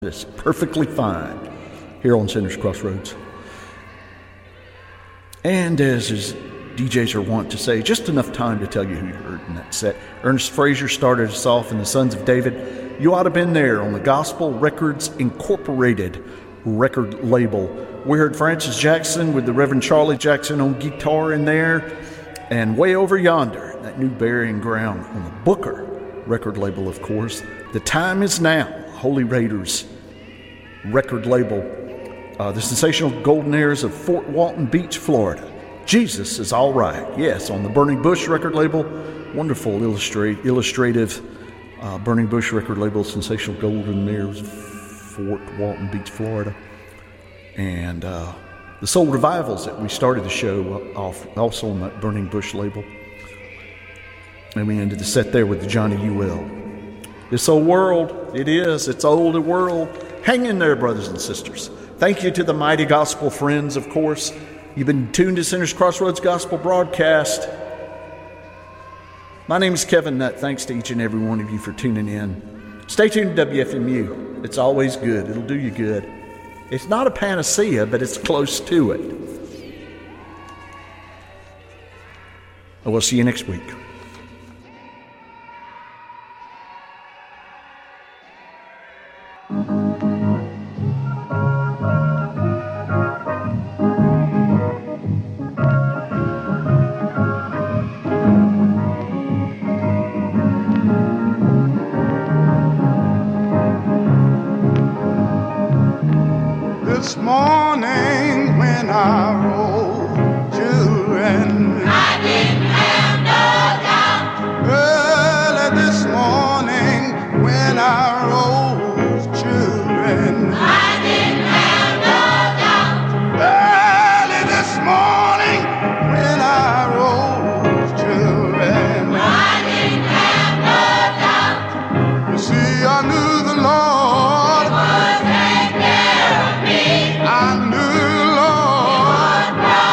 It's perfectly fine here on Sinners Crossroads. And as DJs are wont to say, just enough time to tell you who you heard in that set. Ernest Frazier started us off in the Sons of David. You ought to have been there on the Gospel Records Incorporated record label. We heard Francis Jackson with the Reverend Charlie Jackson on guitar in there. And way over yonder, that new burying ground on the Booker record label, of course. The Time Is Now, Holy Raiders record label. The sensational golden airs of Fort Walton Beach, Florida. Jesus Is All Right. Yes, on the Burning Bush record label. Wonderful illustrative Burning Bush record label, sensational golden airs of Fort Walton Beach, Florida. And the Soul Revivals that we started the show off also on that Burning Bush label. And we ended the set there with the Johnny UL. This old world, it's old world. Hang in there, brothers and sisters. Thank you to the mighty gospel friends, of course. You've been tuned to Sinners Crossroads Gospel Broadcast. My name is Kevin Nutt. Thanks to each and every one of you for tuning in. Stay tuned to WFMU. It's always good. It'll do you good. It's not a panacea, but it's close to it. I will see you next week. This morning when I rose, children, I didn't have no doubt. Early this morning when I rose, children, I didn't have no doubt. Early this morning when I rose, children, I didn't have no doubt. You see, I knew the Lord was right there. I knew the Lord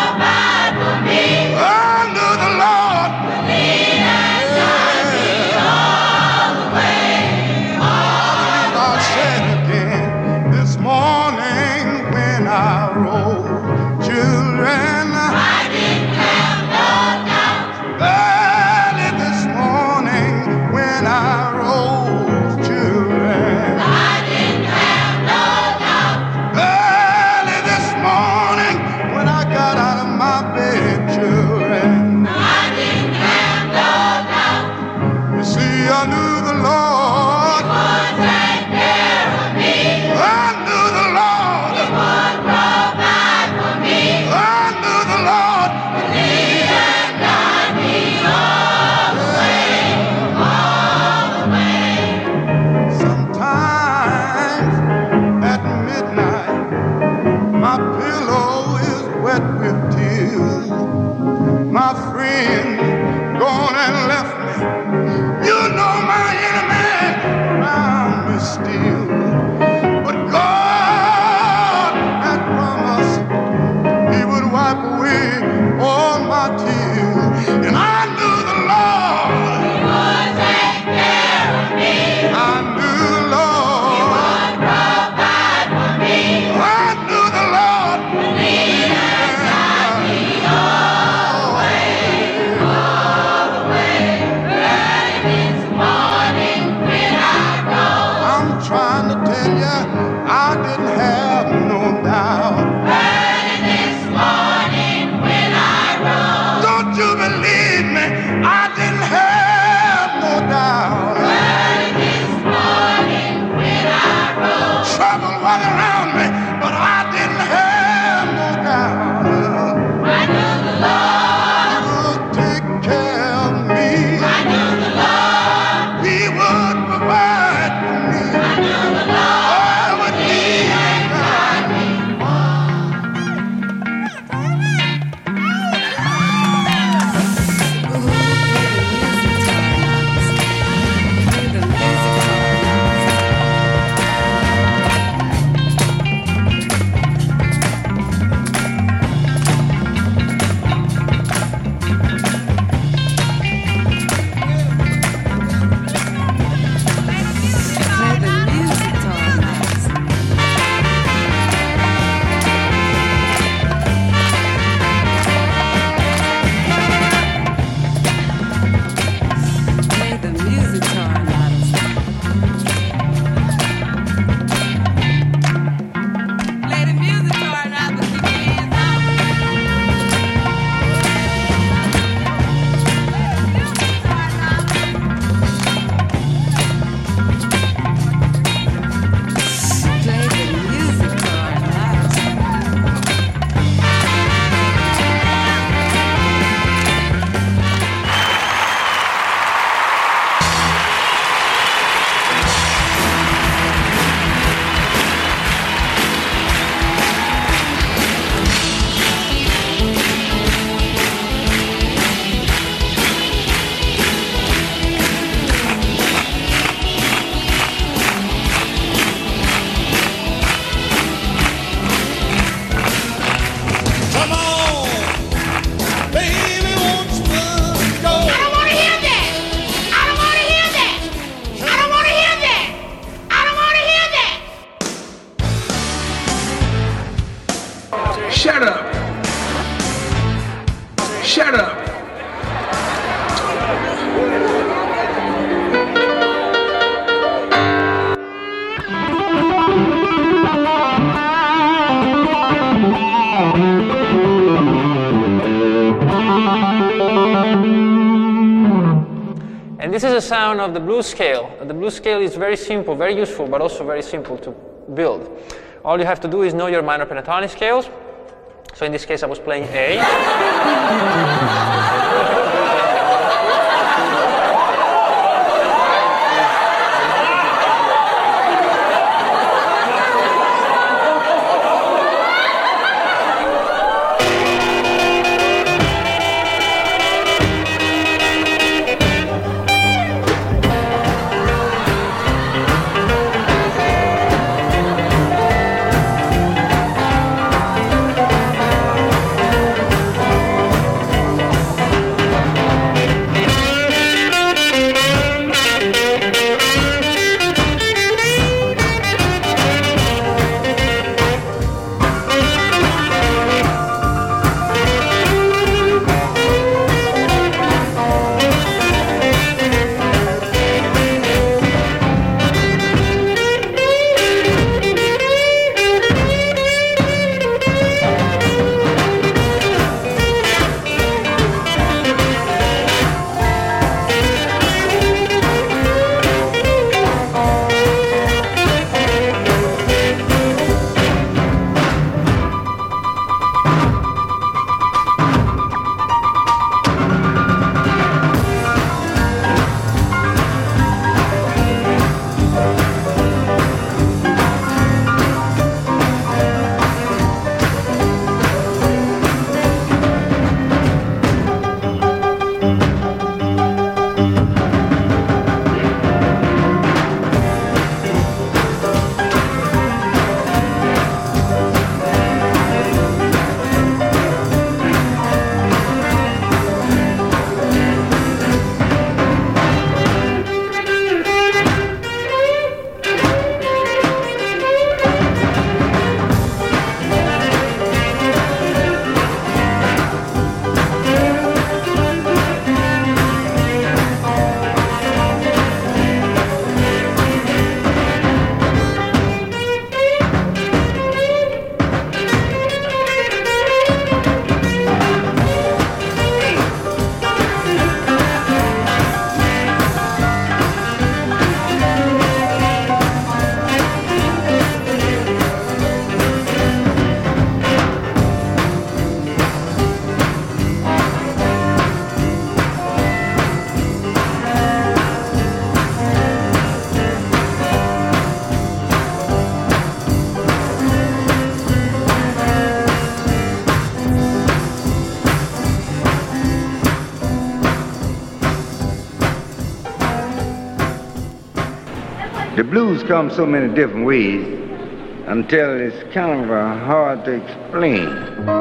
Shut up. Shut up. And this is a sound of the blues scale. The blues scale is very simple, very useful, but also very simple to build. All you have to do is know your minor pentatonic scales. So in this case, I was playing A. The blues come so many different ways until it's kind of hard to explain.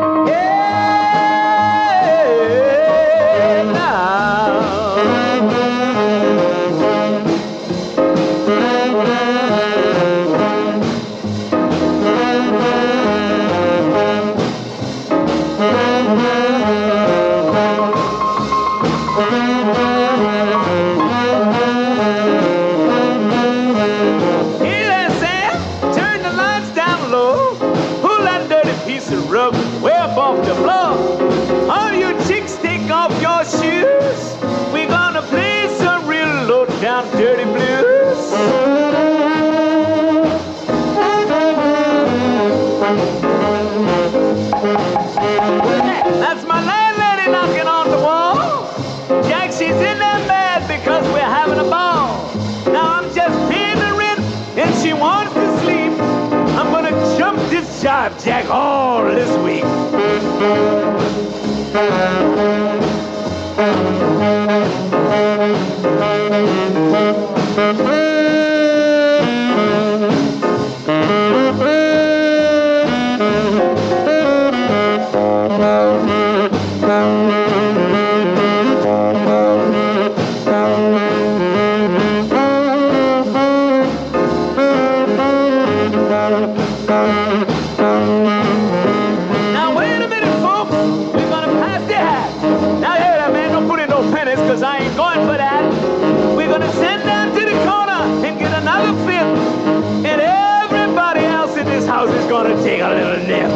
Dirty blues. That's my landlady knocking on the wall. Jack, she's in there mad because we're having a ball. Now I'm just paying the rent and she wants to sleep. I'm gonna jump this job, Jack, all this week. Now house is gonna take a little nip.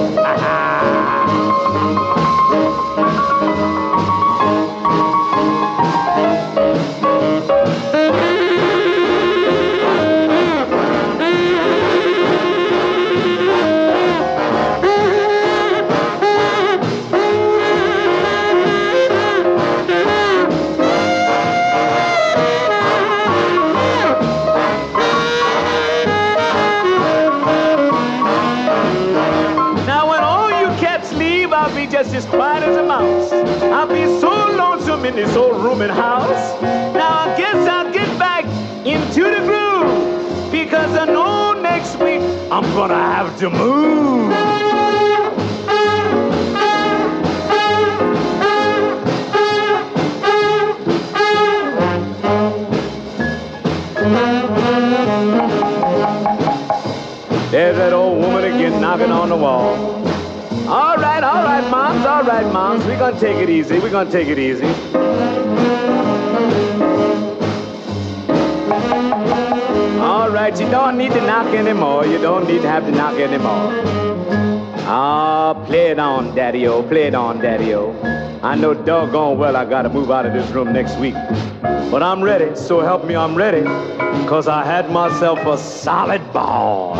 Just as quiet as a mouse. I'll be so lonesome in this old rooming house. Now I guess I'll get back into the groove, because I know next week I'm gonna have to move. There's that old woman again knocking on the wall. All right, moms, we're gonna take it easy, All right, you don't need to knock anymore, you don't need to have to knock anymore. Ah, play it on, Daddy-O, play it on, Daddy-O. I know doggone well I gotta move out of this room next week. But I'm ready, so help me, I'm ready. 'Cause I had myself a solid ball.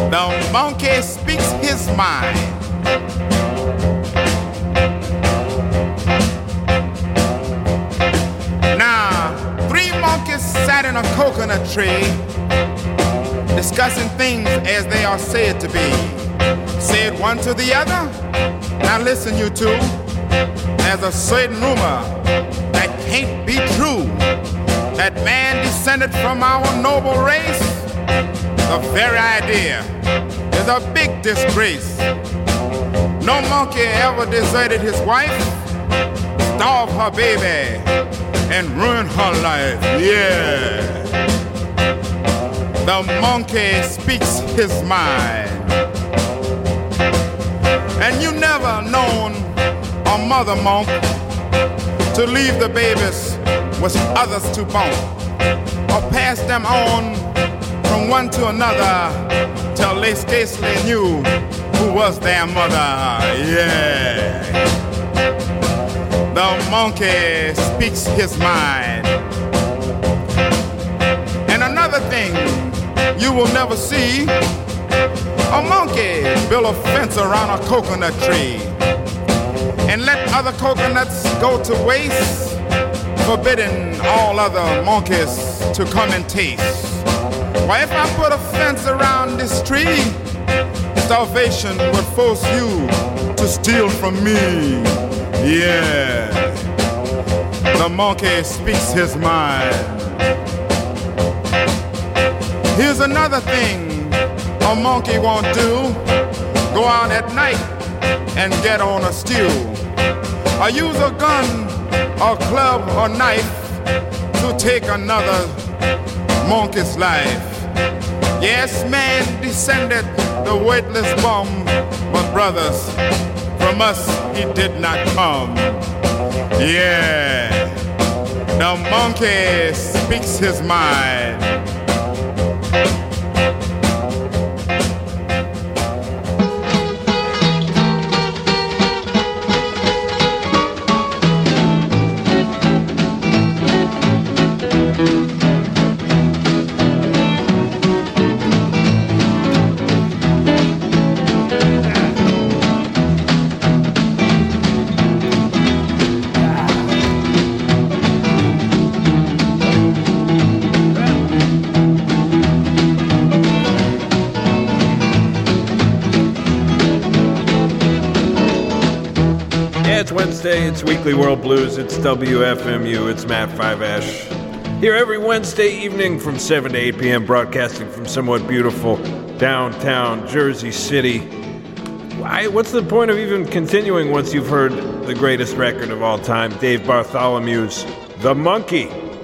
The monkey speaks his mind. Now, 3 monkeys sat in a coconut tree, discussing things as they are said to be. Said one to the other, now listen you two, there's a certain rumor that can't be true, that man descended from our noble race. The very idea is a big disgrace. No monkey ever deserted his wife, starved her baby, and ruined her life. Yeah. The monkey speaks his mind. And you never known a mother monk to leave the babies with others to bone, or pass them on from one to another till they scarcely knew who was their mother. Yeah. The monkey speaks his mind. And another thing you will never see, a monkey build a fence around a coconut tree and let other coconuts go to waste, forbidding all other monkeys to come and taste. Why, if I put a fence around this tree, starvation would force you to steal from me. Yeah. The monkey speaks his mind. Here's another thing a monkey won't do: go out at night and get on a stew, or use a gun or club or knife to take another monkey's life. Yes, man descended the weightless bum, but brothers, from us he did not come. Yeah, the monkey speaks his mind. It's Wednesday, it's Weekly World Blues, it's WFMU, it's Matt Five Ash. Here every Wednesday evening from 7 to 8 p.m., broadcasting from somewhat beautiful downtown Jersey City. What's the point of even continuing once you've heard the greatest record of all time, Dave Bartholomew's The Monkey?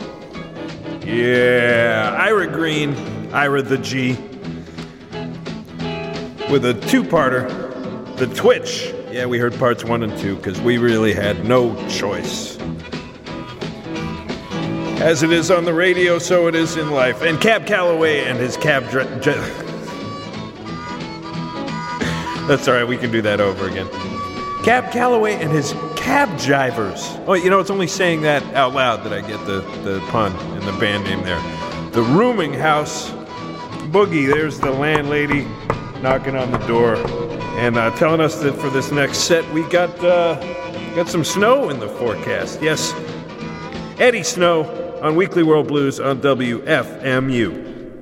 Yeah, Ira Green, Ira the G, with a two-parter, The Twitch. Yeah, we heard parts 1 and 2 because we really had no choice. As it is on the radio, so it is in life. And Cab Calloway and his cab... That's all right, we can do that over again. Cab Calloway and his cab drivers. Oh, you know, it's only saying that out loud that I get the pun and the band name there. The Rooming House Boogie. There's the landlady knocking on the door and telling us that for this next set we got some snow in the forecast. Yes, Eddie Snow on Weekly World Blues on WFMU.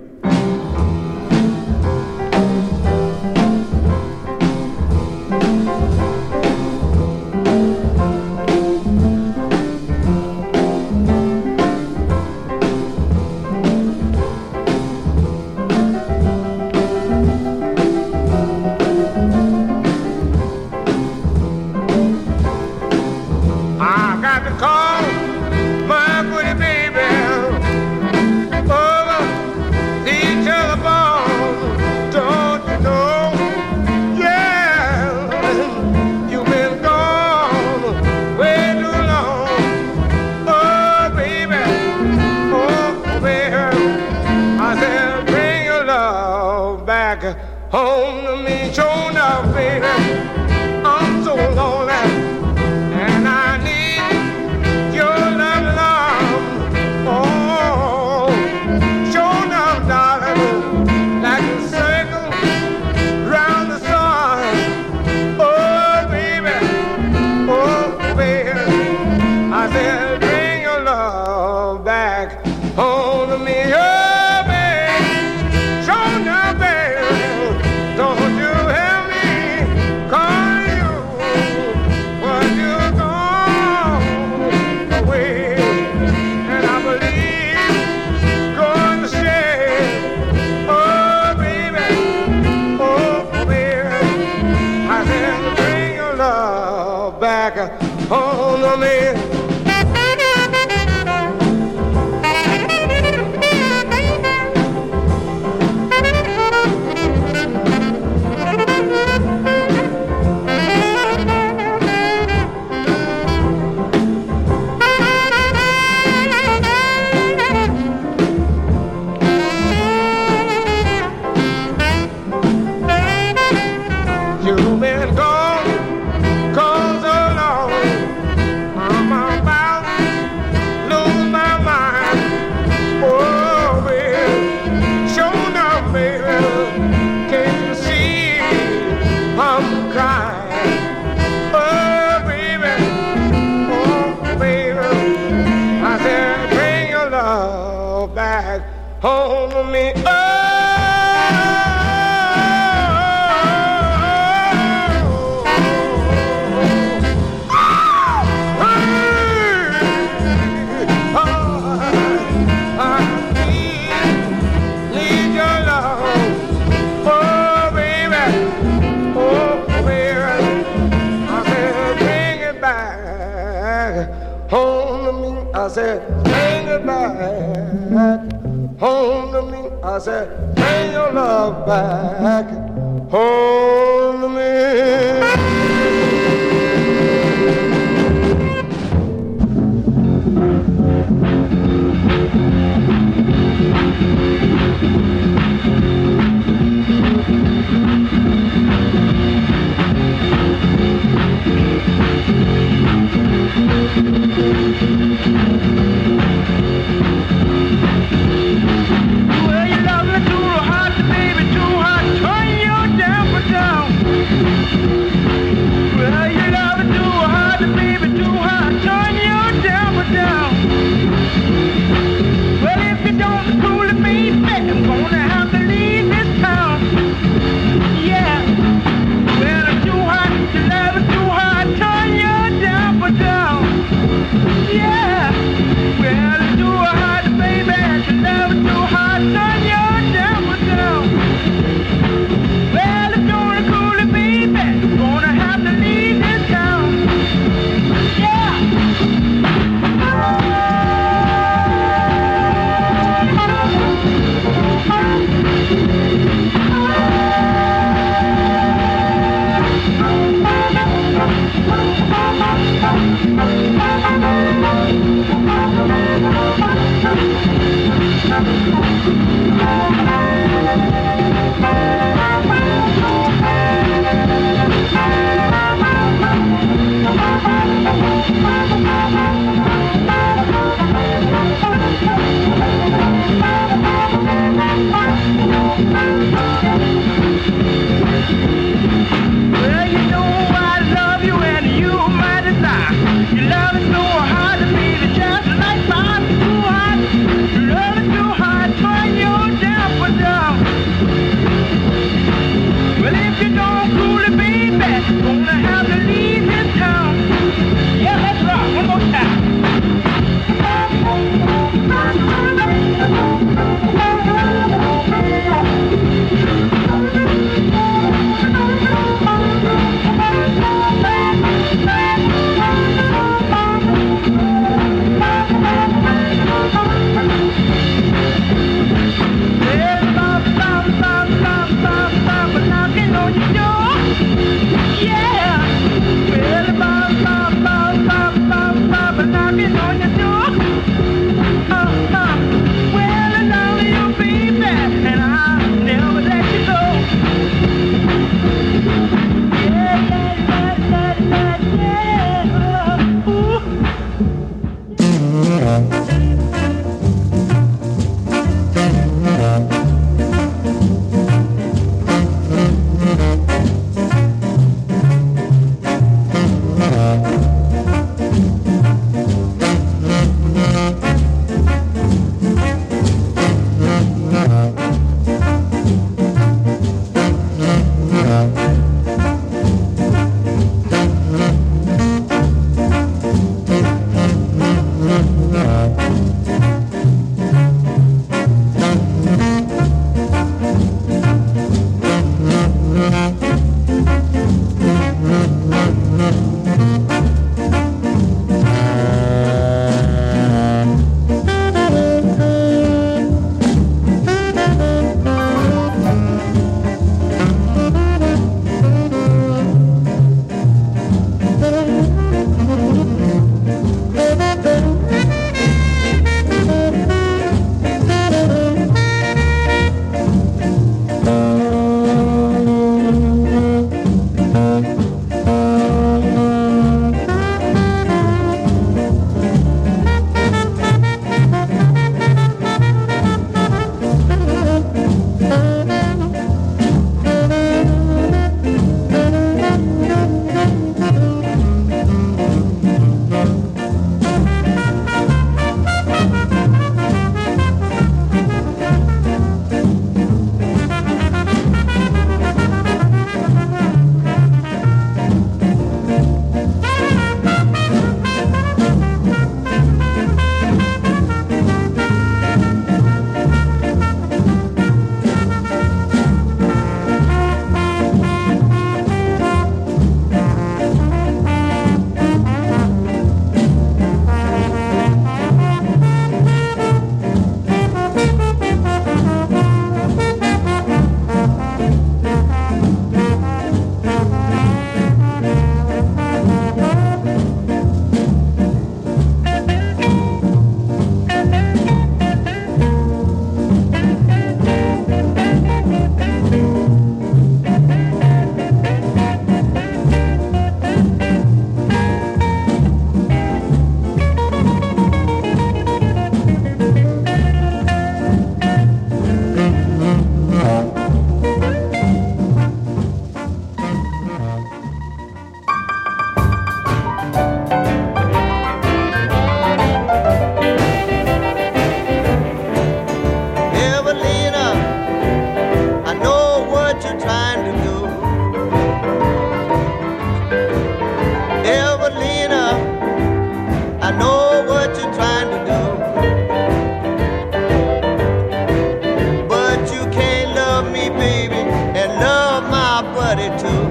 Home to me, show now, baby. I'm so lonely, and I need your love. Oh, show now, darling, like a circle I said, bring it back home to me. I said, bring your love back home to me. Well, you love me too hot, baby, too hot. Turn your temper down. Well, you love me too hot, baby, too hot. Turn your temper down. Well, if you don't cool it, baby, I'm gonna have to leave this town. Yeah. Well, it's too hot, you love it too hot. Turn your temper down. Yeah. Well, it's too hot, baby, you love it too hot. Turn your temper down. Well, it's gonna cool it, baby. I'm gonna have to leave this town. Yeah. Well, you know I love you and you my desire. You love it so hard to me, just like fire too hot. You love it too hard, turn your temper down. Well, if you don't cool it, baby, gonna have to leave this town. Yeah, let's rock one more time. Knocking on your door. Yeah. my buddy too.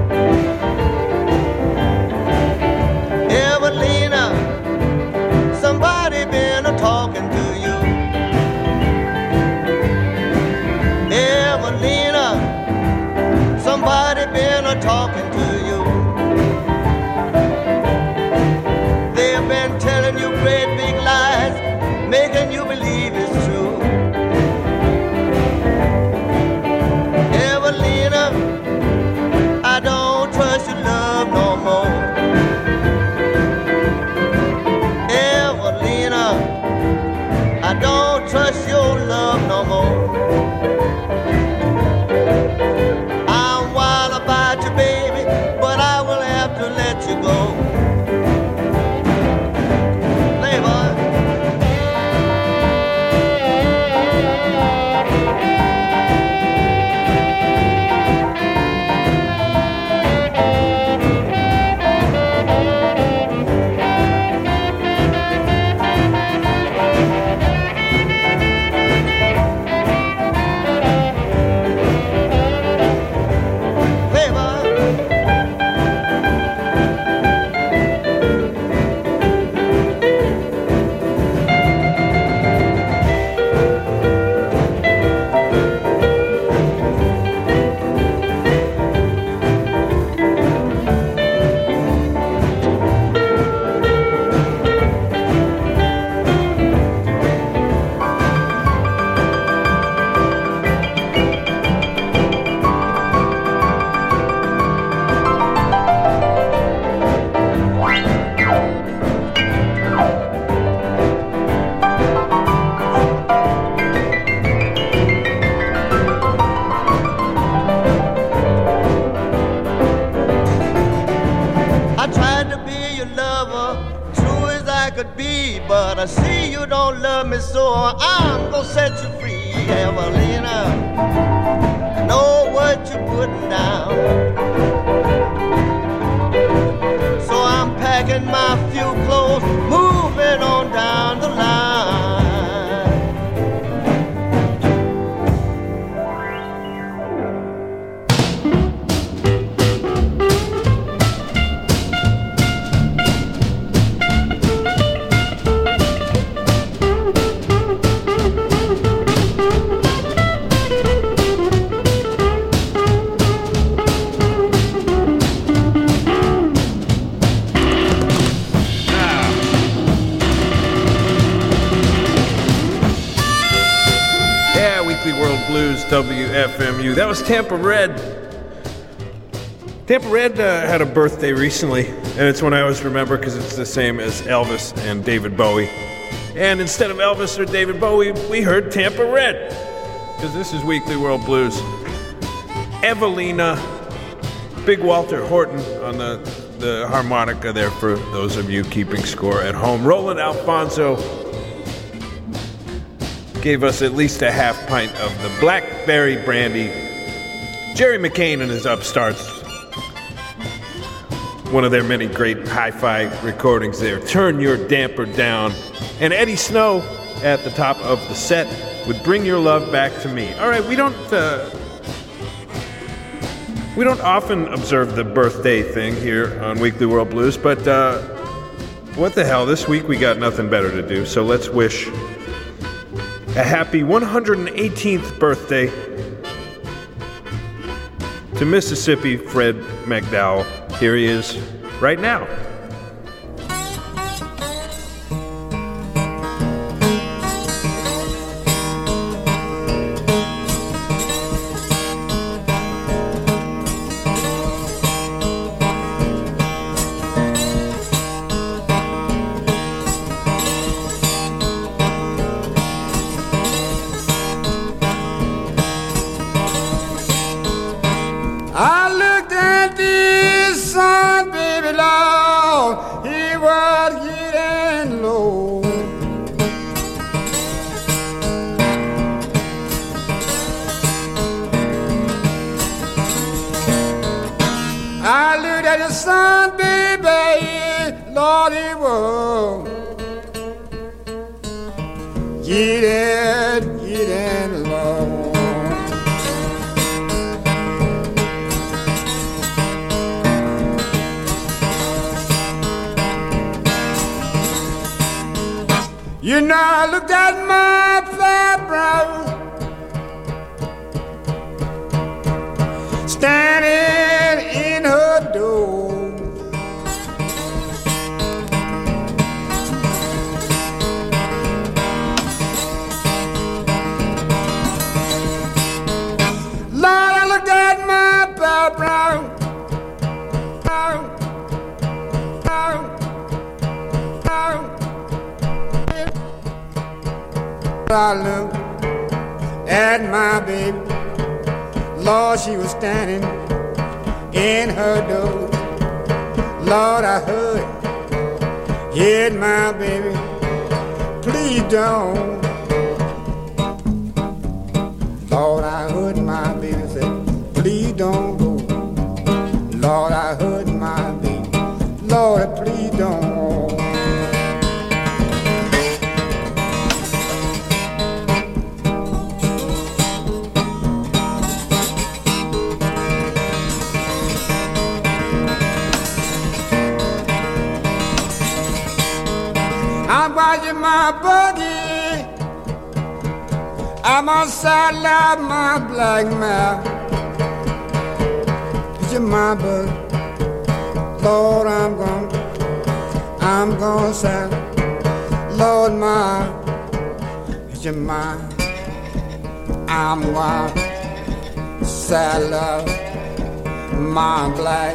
Evelina, somebody been a-talking to you. Evelina, somebody been a-talking to you. They've been telling you great big lies, making you believe it's true. Evelina, I don't trust your love no more. Evelina, I don't trust your love no more. I'm wild about you, baby, but I will have to let you go. Playboy. But I see you don't love me, so I'm gonna set you free, Evelina. I know what you're putting down, so I'm packing my few clothes, moving on down the line. Blues WFMU. That was Tampa Red. Tampa Red had a birthday recently, and it's one I always remember because it's the same as Elvis and David Bowie. And instead of Elvis or David Bowie, we heard Tampa Red, because this is Weekly World Blues. Evelina, Big Walter Horton on the harmonica there for those of you keeping score at home. Roland Alfonso gave us at least a half pint of the Blackberry Brandy. Jerry McCain and his Upstarts, one of their many great hi-fi recordings there, Turn Your Damper Down. And Eddie Snow at the top of the set with Bring Your Love Back to Me. All right, we don't often observe the birthday thing here on Weekly World Blues, but what the hell, this week we got nothing better to do, so let's wish a happy 118th birthday to Mississippi Fred McDowell. Here he is right now. I looked at this sun, baby, Lord, he was getting low. I looked at the sun, baby, Lord, he was getting low. You know, I looked at my fair brother standing in her door. Lord, I looked at my fair brother. I looked at my baby. Lord, she was standing in her door. Lord, I heard my baby. Please don't. Lord, I heard my baby say, please don't go. Lord, I heard my baby. Lord, please don't. I'm watching my buggy. I'm on saddle my black mare. It's my buggy. Lord, I'm gonna saddle. Lord, it's my. I'm gonna saddle my black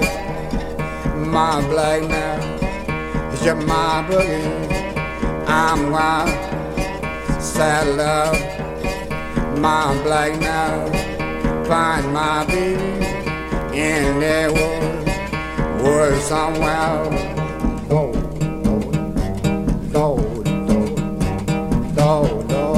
mare. It's my buggy. I'm gonna saddle up my black now, find my baby in that world somewhere. Lord, Lord, Lord, Lord, Lord.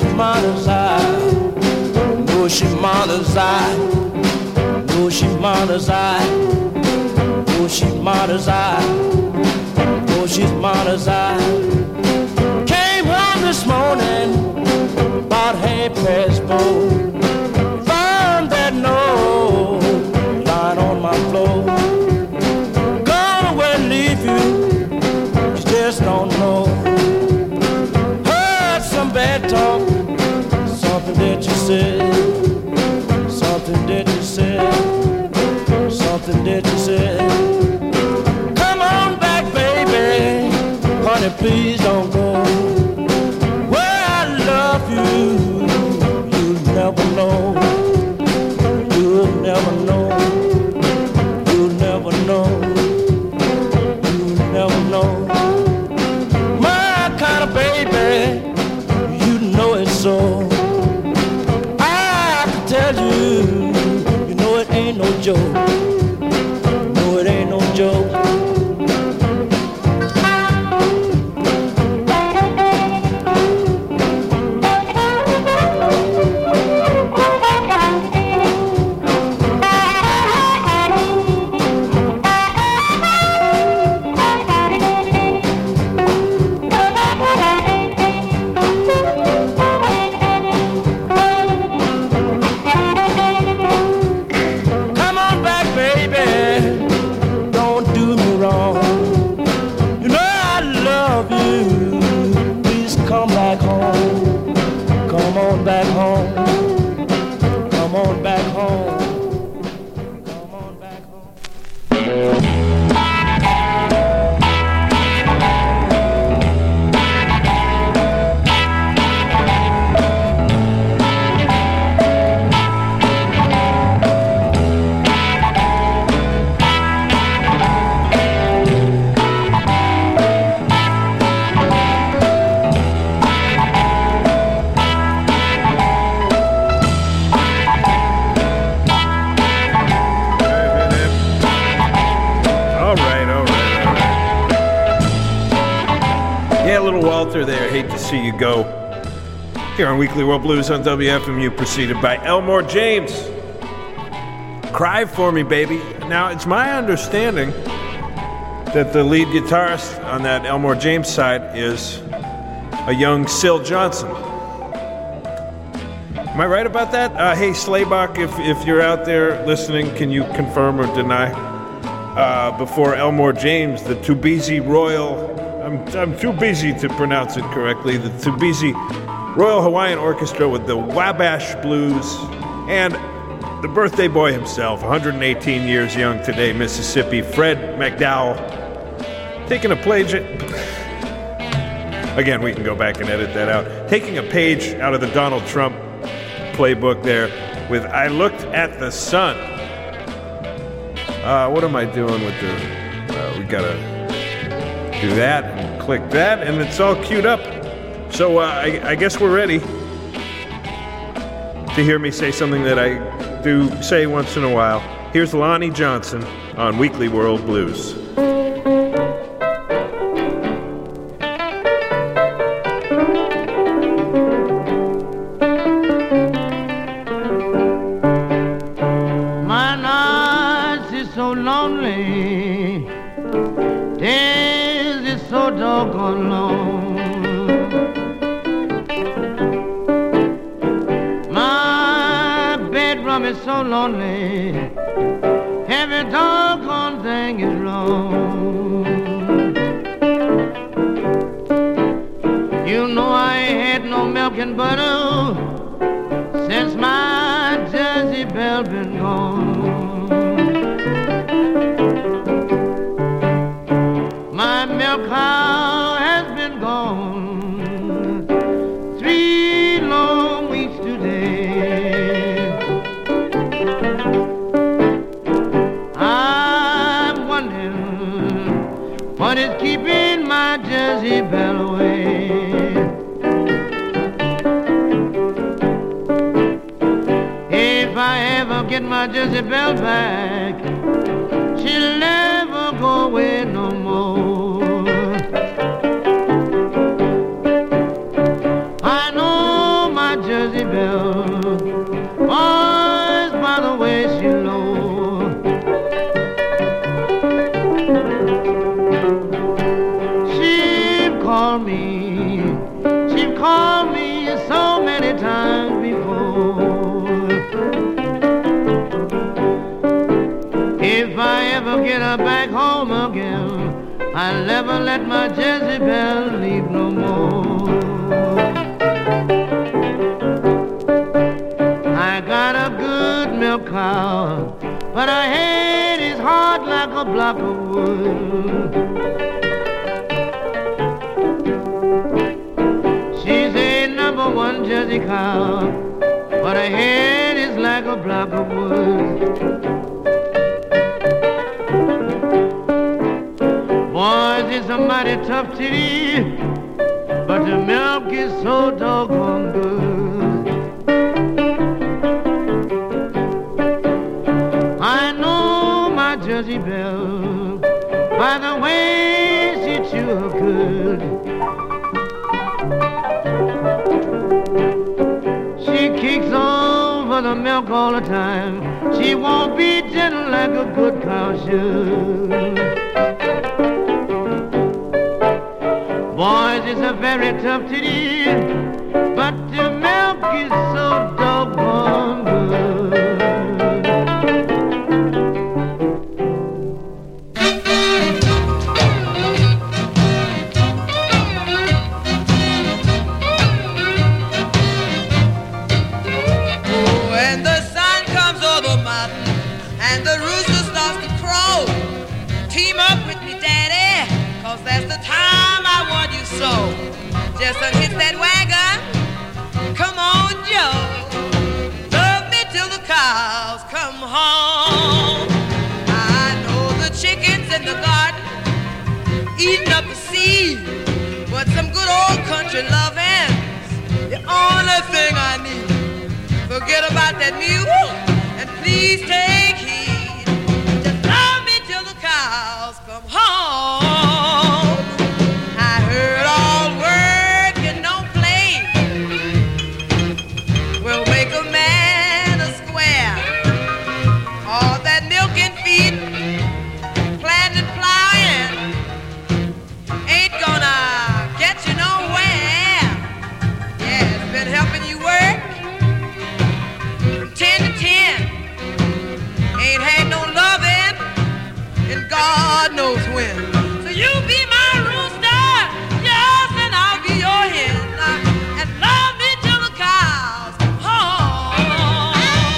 she mother's eye. Oh, she mother's eye. Oh, she mother's eye. Oh, she mother's eye. Oh, she's mother's eye. Came home this morning about 4:30. Found that note lying on my floor. Gone away, leave you. You just don't know. Heard some bad talk. Something that you said. Something that you said. Something that you said. Come on back, baby. Honey, please don't go. Where I love you, you'll never know. You'll never know. You'll never know. You'll never know. My kind of baby, you know it so. I can tell you, you know it ain't no joke. No, it ain't no joke. There, hate to see you go. Here on Weekly World Blues on WFMU, preceded by Elmore James. Cry for me, baby. Now, it's my understanding that the lead guitarist on that Elmore James side is a young Syl Johnson. Am I right about that? Hey, Slaybach, if you're out there listening, can you confirm or deny? Before Elmore James, the Tubezi Royal... I'm too busy to pronounce it correctly. The Tubezi Royal Hawaiian Orchestra with the Wabash Blues and the birthday boy himself, 118 years young today, Mississippi, Fred McDowell, taking a page... Again, we can go back and edit that out. Taking a page out of the Donald Trump playbook there with I Looked at the Sun. What am I doing with the... we gotta... do that and click that, and it's all queued up. So I guess we're ready to hear me say something that I do say once in a while. Here's Lonnie Johnson on Weekly World Blues. My nights is so lonely. So doggone long. My bedroom is so lonely. Every doggone thing is wrong. You know I ain't had no milk and butter since my Jersey Belle been gone. My milk cow has been gone 3 long weeks today. I'm wondering what is keeping my Jersey Belle away. If I ever get my Jersey Belle back, she'll never go away no more. I know my She's called me so many times before. If I ever get her back home again, I'll never let my Jezebel leave no more. I got a good milk cow, but her head is hard like a block of wood. She's a number one Jersey cow, but her head is like a block of wood. Boys, it's a mighty tough titty, but the milk is so doggone good. I know my Jersey Belle by the way she chew her cud. She kicks over the milk all the time. She won't be gentle like a good cow should. Boys, it's a very tough titty, but the milk is so doggone good. When the sun comes over the mountain and the rooster starts to crow, team up with me, Daddy, 'cause that's the time I want you so. Just unhitch that wagon, come on, Joe. Love me till the cows come home. I know the chickens in the garden eating up the seed, but some good old country loving's the only thing I need. Forget about that mule and please take heed. Just love me till the cows come home. I heard all work and no play will make a man a square. All that milk and feeding, planting, plowing ain't gonna get you nowhere. Yeah, it's been helping you work from 10 to 10. Ain't had no loving, and God knows when. So you be my rooster, yes, and I'll be your hen, and love me till the cows come home.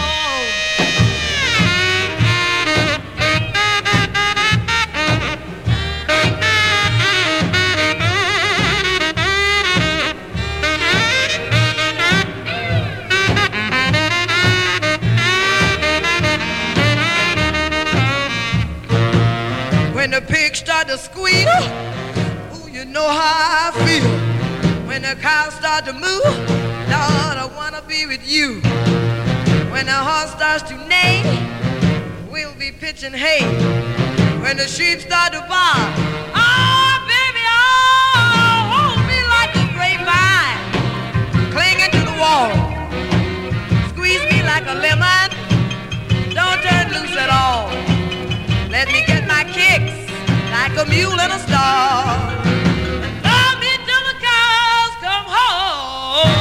When the pigs start to squeal, ooh, you know how I feel. When the cows start to moo, Lord, I wanna be with you. When the horse starts to neigh, we'll be pitching hay. When the sheep start to bark, oh, baby, oh, hold me like a grapevine, clinging to the wall. Squeeze me like a lemon, don't turn loose at all. Let me get my kicks like a mule in a stall. Love me till the cows come home.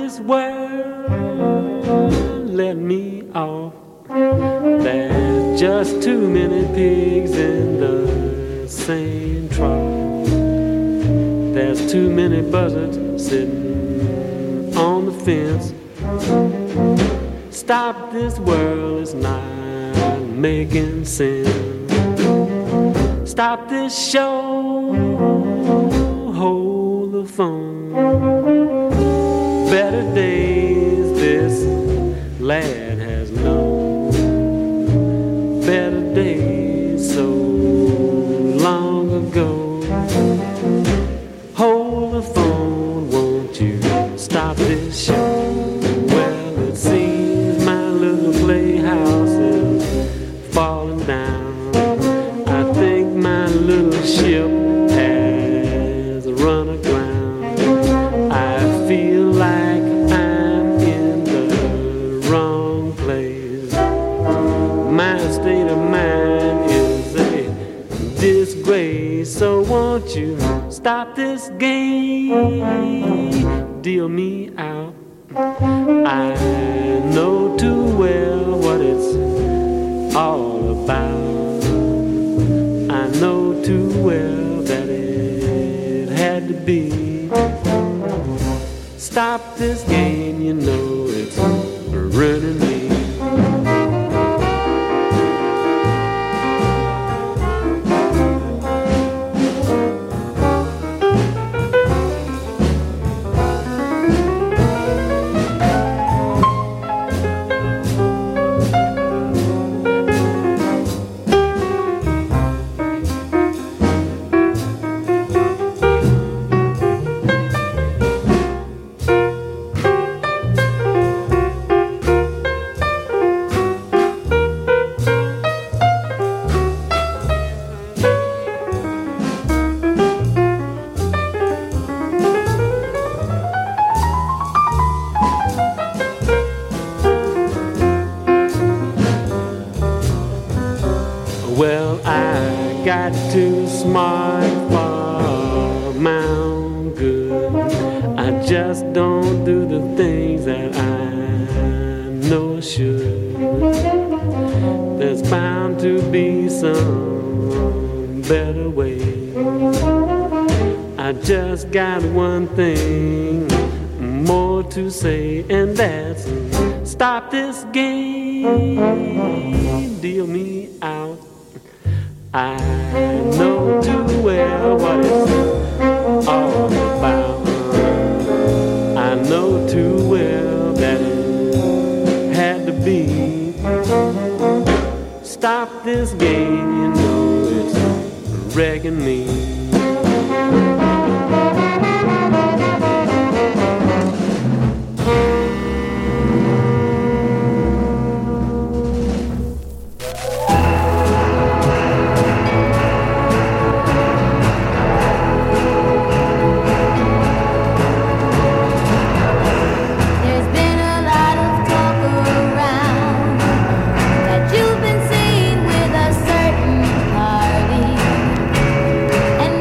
this world, let me off. There's just too many pigs in the same trough. There's too many buzzards sitting on the fence. Stop this world, it's not making sense. Stop this show, hold the phone. Better days this lad has known. Better days so long ago. Hold the phone, won't you stop this show? Well, it seems my little playhouse is falling down. I think my little ship has run aground. I feel like I'm in the wrong place. My state of mind is a disgrace. So won't you stop this game? Deal me out. I know too well what it's all about. I know too well that it had to be. Stop this game, you know it's ruining me. Well, I got too smart for my own good. I just don't do the things that I know I should. There's bound to be some better way. I just got one thing more to say, and that's stop this game, deal me out. I know too well what it's all about. I know too well that it had to be. Stop this game, you know it's wrecking me. You've been seen with a certain party, and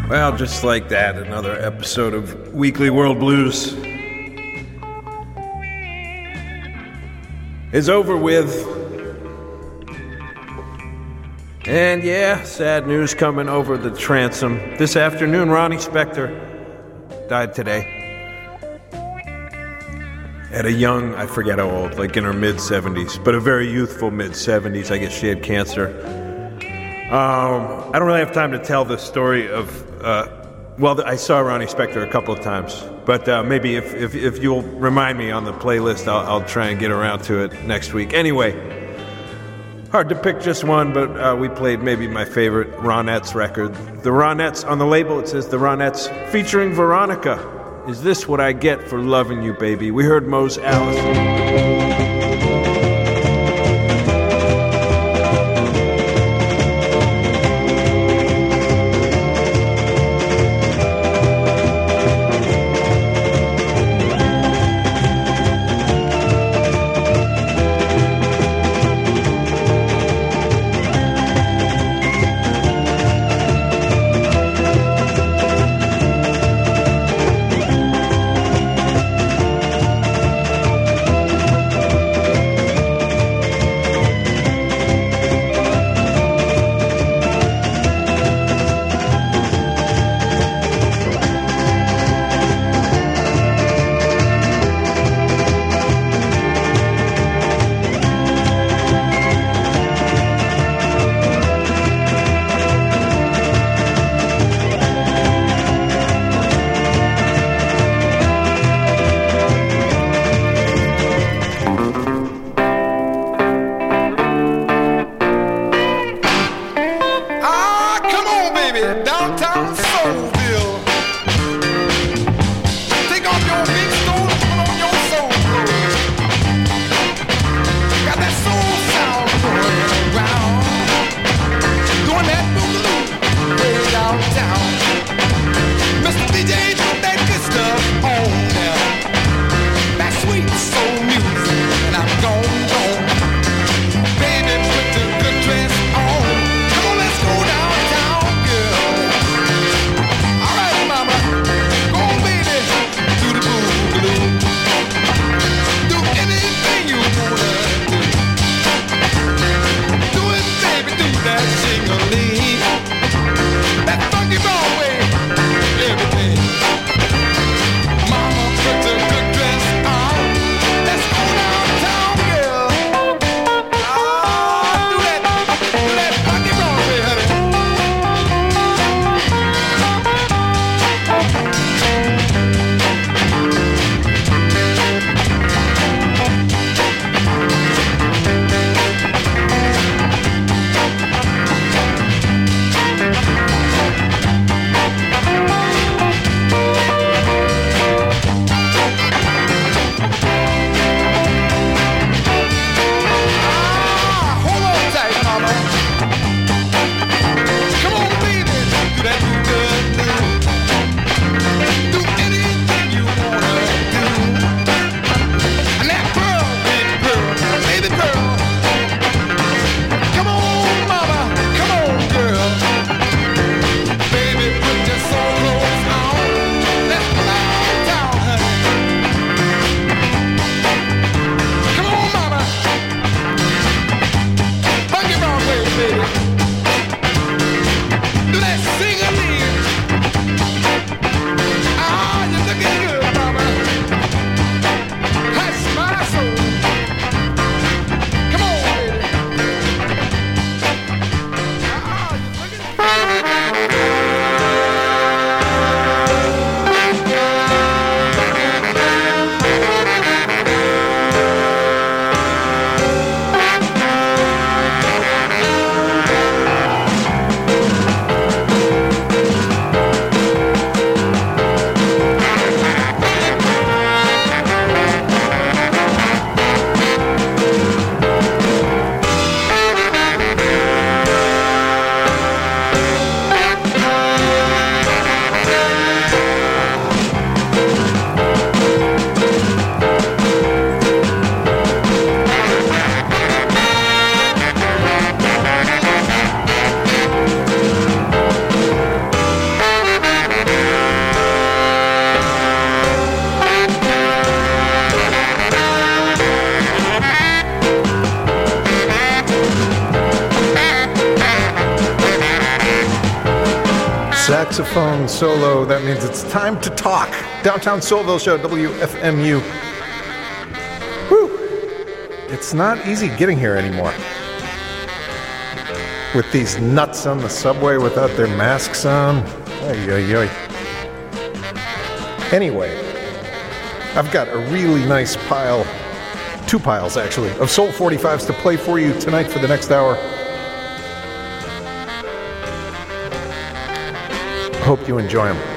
Well, just like that, another episode of Weekly World Blues is over with. And yeah, sad news coming over the transom. This afternoon, Ronnie Spector died today. At a young, I forget how old, like in her mid-70s, but a very youthful mid-70s. I guess she had cancer. I don't really have time to tell the story of, I saw Ronnie Spector a couple of times, but maybe if you'll remind me on the playlist, I'll try and get around to it next week. Anyway, hard to pick just one, but we played maybe my favorite Ronettes record. The Ronettes, on the label it says The Ronettes featuring Veronica. Is This What I Get for Loving You, Baby? We heard Mose Allison. Saxophone solo. That means it's time to talk. Downtown Soulville Show, WFMU. Whew. It's not easy getting here anymore. With these nuts on the subway without their masks on. Oy, oy, oy. Anyway, I've got a really nice pile, 2 piles actually, of Soul 45s to play for you tonight for the next hour. Hope you enjoy them.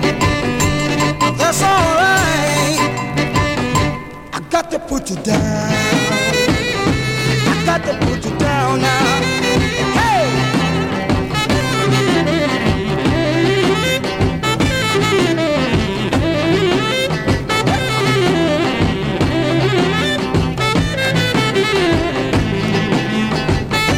Put you down.